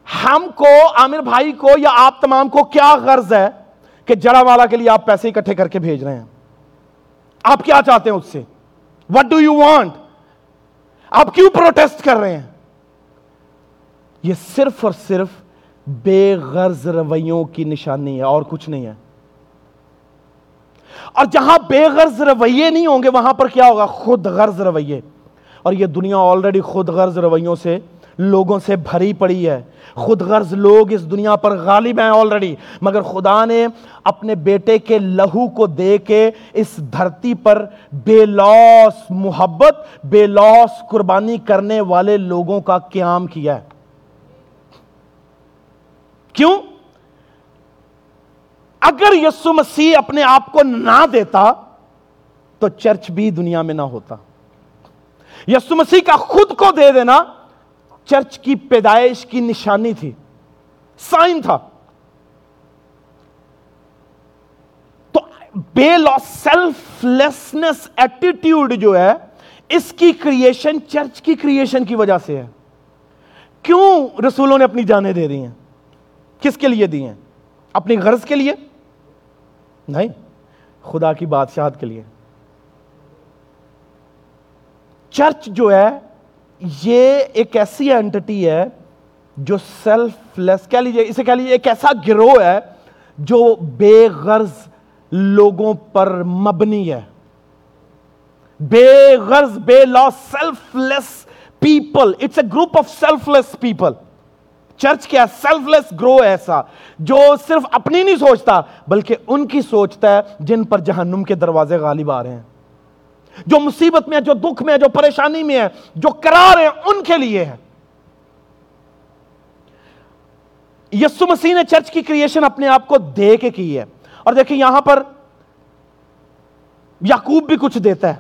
ہم کو، عامر بھائی کو یا آپ تمام کو کیا غرض ہے کہ جڑا والا کے لیے آپ پیسے اکٹھے کر کے بھیج رہے ہیں؟ آپ کیا چاہتے ہیں اس سے؟ What do you want؟ آپ کیوں پروٹیسٹ کر رہے ہیں؟ یہ صرف اور صرف بے غرض رویوں کی نشانی ہے اور کچھ نہیں ہے. اور جہاں بے غرض رویے نہیں ہوں گے وہاں پر کیا ہوگا؟ خود غرض رویے. اور یہ دنیا آلریڈی خود غرض رویوں سے لوگوں سے بھری پڑی ہے. خود غرض لوگ اس دنیا پر غالب ہیں آلریڈی. مگر خدا نے اپنے بیٹے کے لہو کو دے کے اس دھرتی پر بے لوث محبت، بے لوث قربانی کرنے والے لوگوں کا قیام کیا ہے. کیوں؟ اگر یسوع مسیح اپنے آپ کو نہ دیتا تو چرچ بھی دنیا میں نہ ہوتا. یسوع مسیح کا خود کو دے دینا چرچ کی پیدائش کی نشانی تھی، سائن تھا. تو بے لوث سیلف لیسنس ایٹیٹیوڈ جو ہے اس کی کریشن چرچ کی کریشن کی وجہ سے ہے. کیوں رسولوں نے اپنی جانیں دے دی ہیں؟ کس کے لیے دی ہیں؟ اپنی غرض کے لیے نہیں، خدا کی بادشاہت کے لیے. چرچ جو ہے یہ ایک ایسی اینٹٹی ہے جو سیلف لیس، کہہ لیجیے اسے، کہہ لیجیے ایک ایسا گروہ ہے جو بے غرض لوگوں پر مبنی ہے. بے غرض، بے لاس، selfless people. It's a group of selfless people. Church کیا؟ سیلف لیس گروہ ایسا جو صرف اپنی نہیں سوچتا بلکہ ان کی سوچتا ہے جن پر جہنم کے دروازے غالب آ رہے ہیں، جو مصیبت میں ہے، جو دکھ میں ہے، جو پریشانی میں ہے، جو کرار ہے، ان کے لیے ہے. یسوع مسیح نے چرچ کی کریشن اپنے آپ کو دے کے کی ہے. اور دیکھیں یہاں پر یعقوب بھی کچھ دیتا ہے.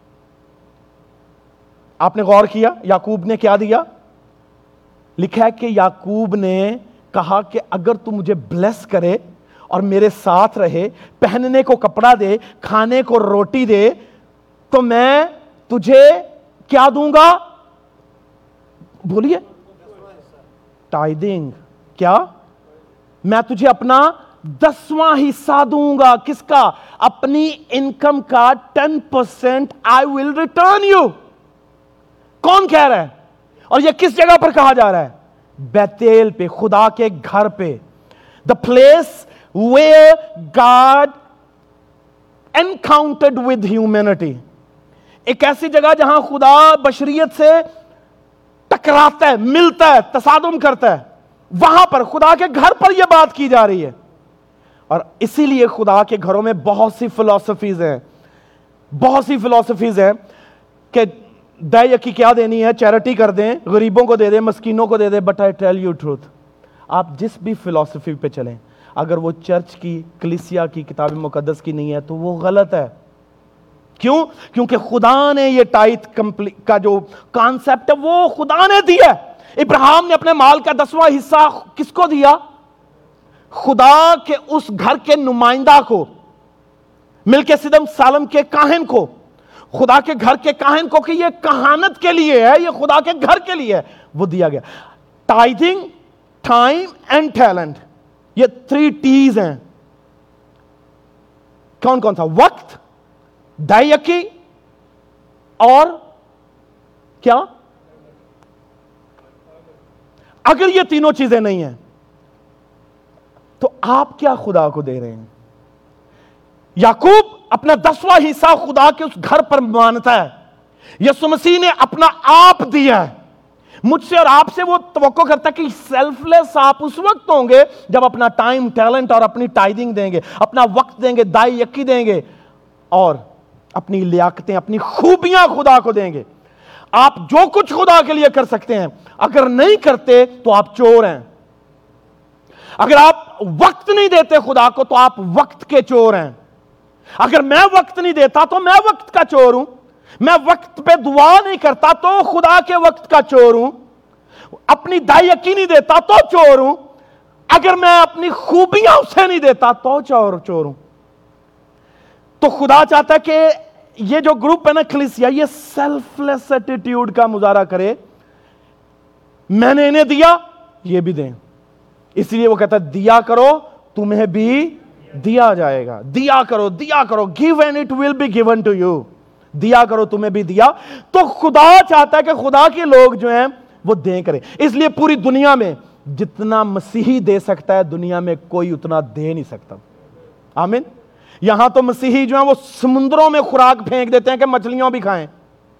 آپ نے غور کیا یعقوب نے کیا دیا؟ لکھا ہے کہ یعقوب نے کہا کہ اگر تو مجھے بلیس کرے اور میرے ساتھ رہے، پہننے کو کپڑا دے، کھانے کو روٹی دے، تو میں تجھے کیا دوں گا؟ بولیے. ٹائدنگ. کیا؟ میں تجھے اپنا 10واں حصہ دوں گا. کس کا؟ اپنی انکم کا 10% I will return you. کون کہہ رہا ہے؟ اور یہ کس جگہ پر کہا جا رہا ہے؟ بیتیل پہ، خدا کے گھر پہ. The place where God encountered with humanity. ایک ایسی جگہ جہاں خدا بشریت سے ٹکراتا ہے، ملتا ہے، تصادم کرتا ہے. وہاں پر خدا کے گھر پر یہ بات کی جا رہی ہے. اور اسی لیے خدا کے گھروں میں بہت سی فلسفیز ہیں، بہت سی فلسفیز ہیں کہ دے کی کیا دینی ہے، چیریٹی کر دیں، غریبوں کو دے دیں، مسکینوں کو دے دیں. But I tell you truth, آپ جس بھی فلسفی پہ چلیں اگر وہ چرچ کی، کلیسیا کی، کتاب مقدس کی نہیں ہے تو وہ غلط ہے. کیوں؟ کیونکہ خدا نے یہ ٹائٹ کا جو کانسیپٹ ہے وہ خدا نے دیا. ابراہیم نے اپنے مال کا 10واں حصہ کس کو دیا؟ خدا کے اس گھر کے نمائندہ کو، ملک صدم سالم کے کاہن کو، خدا کے گھر کے کاہن کو، کہ یہ کہانت کے لیے ہے، یہ خدا کے گھر کے لیے ہے، وہ دیا گیا. ٹائدنگ، ٹائم اینڈ ٹیلنٹ، یہ 3 T's ہیں. کون کون تھا؟ وقت، دائیکی اور کیا؟ اگر یہ تینوں چیزیں نہیں ہیں تو آپ کیا خدا کو دے رہے ہیں؟ یعقوب اپنا 10واں حصہ خدا کے اس گھر پر مانتا ہے. یسوع مسیح نے اپنا آپ دیا ہے. مجھ سے اور آپ سے وہ توقع کرتا ہے کہ سیلف لیس آپ اس وقت ہوں گے جب اپنا ٹائم، ٹیلنٹ اور اپنی ٹائدنگ دیں گے، اپنا وقت دیں گے، دائی یکی دیں گے اور اپنی لیاقتیں، اپنی خوبیاں خدا کو دیں گے. آپ جو کچھ خدا کے لیے کر سکتے ہیں، اگر نہیں کرتے تو آپ چور ہیں. اگر آپ وقت نہیں دیتے خدا کو تو آپ وقت کے چور ہیں. اگر میں وقت نہیں دیتا تو میں وقت کا چور ہوں. میں وقت پہ دعا نہیں کرتا تو خدا کے وقت کا چور ہوں. اپنی دائی یقین نہیں دیتا تو چور ہوں. اگر میں اپنی خوبیاں اسے نہیں دیتا تو چور ہوں. تو خدا چاہتا ہے کہ یہ جو گروپ ہے نا کلیسیا، یہ سیلف لیس ایٹیٹیوڈ کا مظاہرہ کرے. میں نے انہیں دیا یہ بھی دیں. اس لیے وہ کہتا ہے دیا کرو تمہیں بھی دیا جائے گا. دیا کرو give and it will be given to you. دیا کرو تمہیں بھی دیا. تو خدا چاہتا ہے کہ خدا کے لوگ جو ہیں وہ دیں کریں. اس لیے پوری دنیا میں جتنا مسیحی دے سکتا ہے دنیا میں کوئی اتنا دے نہیں سکتا. آمین. یہاں تو مسیحی جو ہیں وہ سمندروں میں خوراک پھینک دیتے ہیں کہ مچھلیوں بھی کھائیں.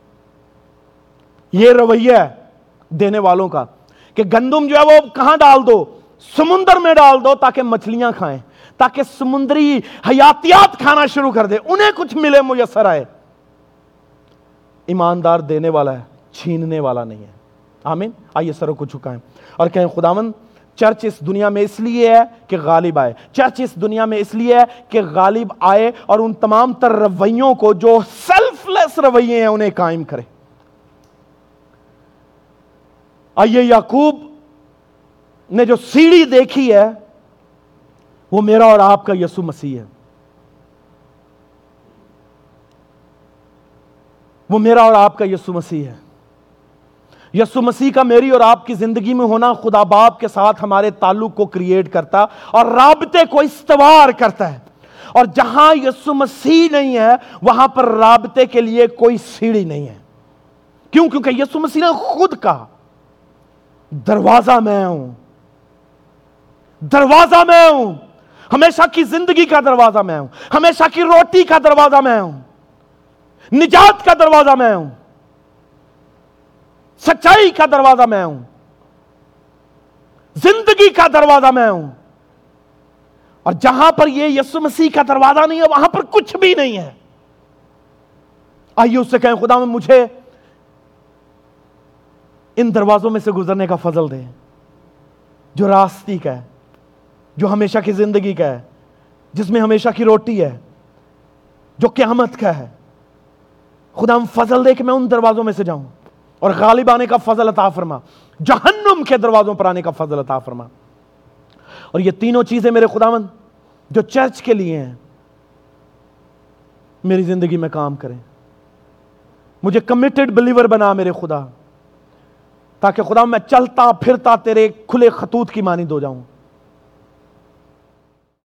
یہ رویہ ہے دینے والوں کا کہ گندم جو ہے وہ کہاں ڈال دو؟ سمندر میں ڈال دو تاکہ مچھلیاں کھائیں, تاکہ سمندری حیاتیات کھانا شروع کر دے, انہیں کچھ ملے میسر آئے. ایماندار دینے والا ہے, چھیننے والا نہیں ہے. آمین. آئیے سروں کو جھکائیں اور کہیں خداوند چرچ اس دنیا میں اس لیے ہے کہ غالب آئے. چرچ اس دنیا میں اس لیے ہے کہ غالب آئے اور ان تمام تر رویوں کو جو سیلف لیس رویے ہیں انہیں قائم کرے. آئیے یعقوب نے جو سیڑھی دیکھی ہے وہ میرا اور آپ کا یسوع مسیح ہے. وہ میرا اور آپ کا یسوع مسیح ہے. یسوع مسیح کا میری اور آپ کی زندگی میں ہونا خدا باپ کے ساتھ ہمارے تعلق کو کریٹ کرتا اور رابطے کو استوار کرتا ہے. اور جہاں یسوع مسیح نہیں ہے وہاں پر رابطے کے لیے کوئی سیڑھی نہیں ہے. کیوں؟ کیونکہ یسوع مسیح نے خود کہا دروازہ میں ہوں, دروازہ میں ہوں, ہمیشہ کی زندگی کا دروازہ میں ہوں, ہمیشہ کی روٹی کا دروازہ میں ہوں, نجات کا دروازہ میں ہوں, سچائی کا دروازہ میں ہوں, زندگی کا دروازہ میں ہوں. اور جہاں پر یہ یسوع مسیح کا دروازہ نہیں ہے وہاں پر کچھ بھی نہیں ہے. آئیے اس سے کہیں خدا مجھے ان دروازوں میں سے گزرنے کا فضل دے جو راستی کا ہے, جو ہمیشہ کی زندگی کا ہے, جس میں ہمیشہ کی روٹی ہے, جو قیامت کا ہے. خدا ہم فضل دے کہ میں ان دروازوں میں سے جاؤں اور غالب آنے کا فضل عطا فرما, جہنم کے دروازوں پر آنے کا فضل عطا فرما. اور یہ تینوں چیزیں میرے خداوند جو چرچ کے لیے ہیں میری زندگی میں کام کریں. مجھے کمیٹڈ بلیور بنا میرے خدا, تاکہ خدا میں چلتا پھرتا تیرے کھلے خطوط کی مانند ہو جاؤں.